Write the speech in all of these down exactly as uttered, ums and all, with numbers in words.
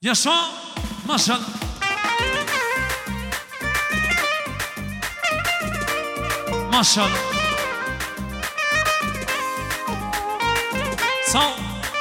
Yaşa maşallah. Maşallah. Sağ ol.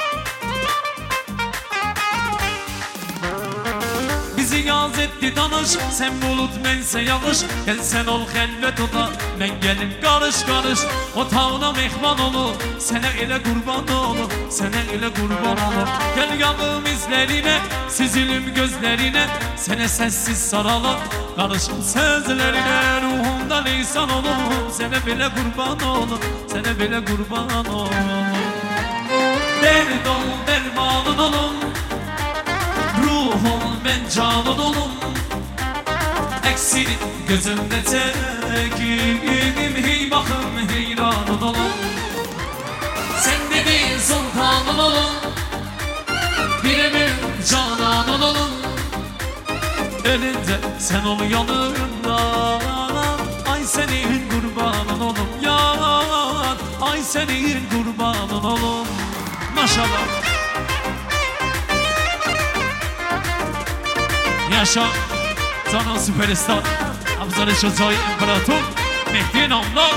Bizi yaz etti danış, sen bulut mense yağış. Gel sen ol helvet oda, ben gelin karış karış. Otağına mehman olur, sana ile kurban olur, sana ile kurban olur. Gel yanım izlerine, süzülüm gözlerine, sana sessiz saralım. Karışım sözlerine, ruhumda lisan olur, sana bile kurban olur, sana bile kurban olur. Dert ol dermanın olun, ruhum ben canın olum. Eksilin gözümde tekim, hey bakım heyranın olum. Sen dediğin sultanın olum, birimin cananın olum. Elinde sen ol yanımda, ay senin kurbanın olum. Yan, ay senin kurbanın olum. Maşallah. Yaşa Canan Süperstar, Hamza Reşatay İmparator, Mehdi Namlı.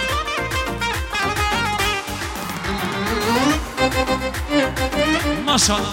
Maşallah.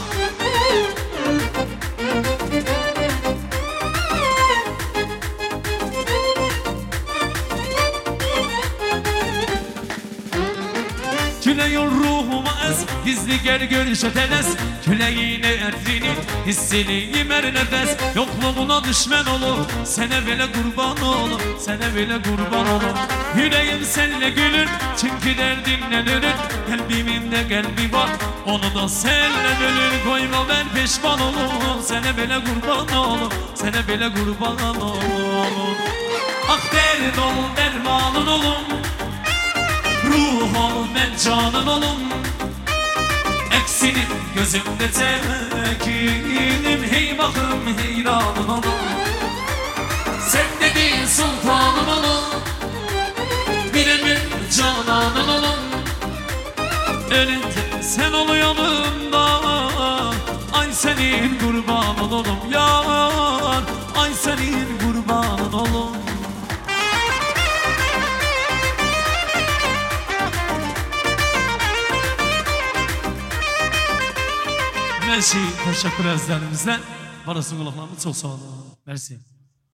Küleyin ruhuma ez, gizli gel görüşe tenes. Küleyin erdinin hissini mer nefes. Yokluğuna düşman olur, sana bile kurban olur, sana bile kurban olur. Yüreğim seninle gülür, çünkü derdinle ölür. Kalbimde kalbi var, onu da seninle bölür. Koyma ben pişman olur, sana bile kurban olur, sana bile kurban olur. Ah dert ol dermanın olum, ruh ol ben canın olum. Eksinin gözümde tekinim, hey bakım heyranın olum. Sen dediğin sultanım olum, birimin cananın olum. Önünde sen ol yanımda, ay senin kurbanın olum. Yar, ay senin kurbanın olum. Merci, teşekkür ederiz. Varasın kulaklarımız çok sağ olun. Merci.